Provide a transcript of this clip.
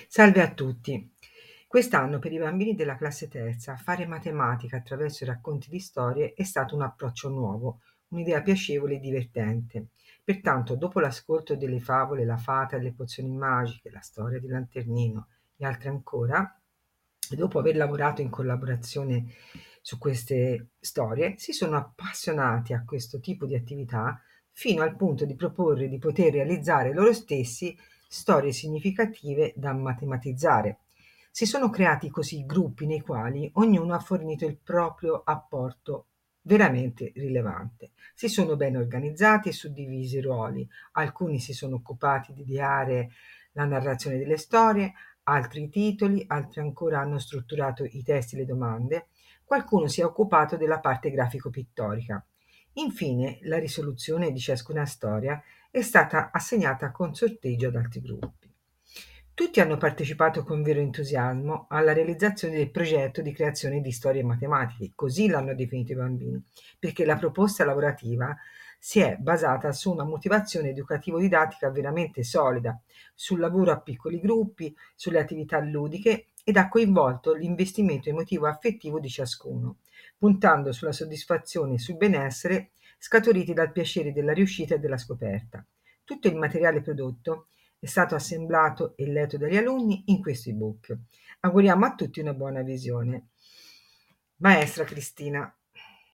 Salve a tutti. Quest'anno per i bambini della classe terza fare matematica attraverso i racconti di storie è stato un approccio nuovo, un'idea piacevole e divertente. Pertanto, dopo l'ascolto delle favole La fata e le pozioni magiche, la storia di Lanternino e altre ancora, e dopo aver lavorato in collaborazione su queste storie, si sono appassionati a questo tipo di attività fino al punto di proporre di poter realizzare loro stessi storie significative da matematizzare. Si sono creati così gruppi nei quali ognuno ha fornito il proprio apporto veramente rilevante. Si sono ben organizzati e suddivisi i ruoli. Alcuni si sono occupati di ideare la narrazione delle storie, altri i titoli, altri ancora hanno strutturato i testi e le domande, qualcuno si è occupato della parte grafico-pittorica. Infine, la risoluzione di ciascuna storia è stata assegnata con sorteggio ad altri gruppi. Tutti hanno partecipato con vero entusiasmo alla realizzazione del progetto di creazione di storie matematiche, così l'hanno definito i bambini, perché la proposta lavorativa si è basata su una motivazione educativo-didattica veramente solida, sul lavoro a piccoli gruppi, sulle attività ludiche ed ha coinvolto l'investimento emotivo-affettivo di ciascuno, puntando sulla soddisfazione e sul benessere scaturiti dal piacere della riuscita e della scoperta. Tutto il materiale prodotto è stato assemblato e letto dagli alunni in questo ebook. Auguriamo a tutti una buona visione. Maestra Cristina.